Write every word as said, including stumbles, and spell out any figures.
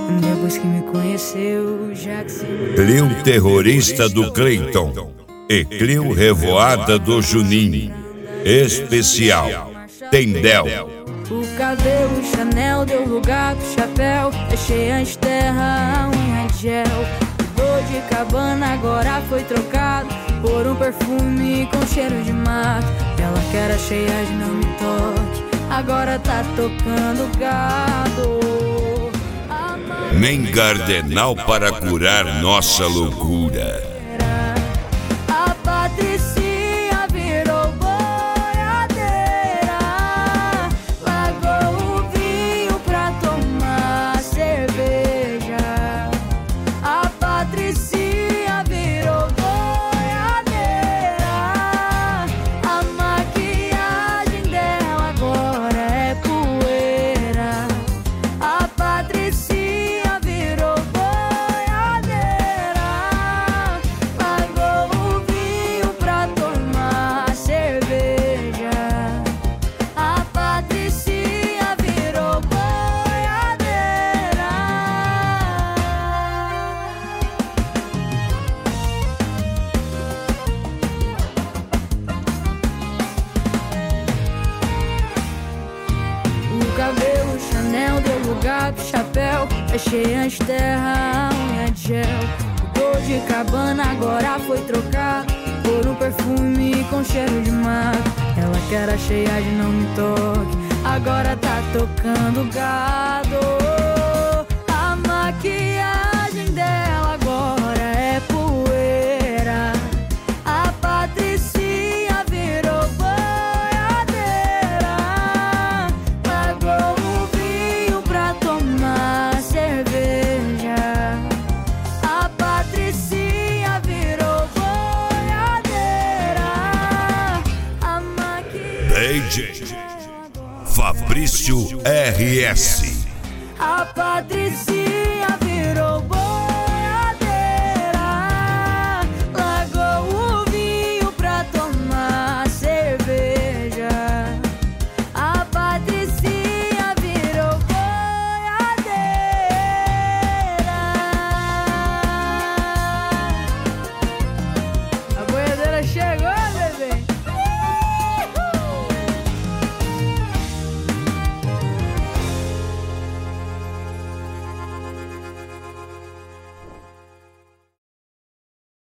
Depois que me conheceu, já que se... Clio terrorista do Cleiton e Clio revoada do Juninho. Especial Tendel. O cabelo Chanel deu lugar pro chapéu. Achei as terra, a unha de gel. O de cabana agora foi trocado por um perfume com cheiro de mato. Ela que era cheia de não me toque, agora tá tocando gado. Nem cardenal para curar nossa loucura. A Patricinha virou boiadeira, largou o vinho pra tomar cerveja. A Patricinha virou boiadeira, a maquiagem dela agora é poeira. A Patricinha virou boiadeira, largou o vinho pra tomar cerveja. A Patricinha virou boiadeira. O cabelo Chanel deu lugar pro chapéu. Achei as terra, a unha de gel. O dor de cabana agora foi trocado por um perfume com cheiro de mato. Ela que era cheia de não me toque, agora tá tocando gado. A maquiagem dela agora é poeira. A Patricinha virou boiadeira, largou o vinho pra tomar cerveja. A Patricinha virou boiadeira, a maquiagem D J Fabrício R S. A Patricinha virou boiadeira.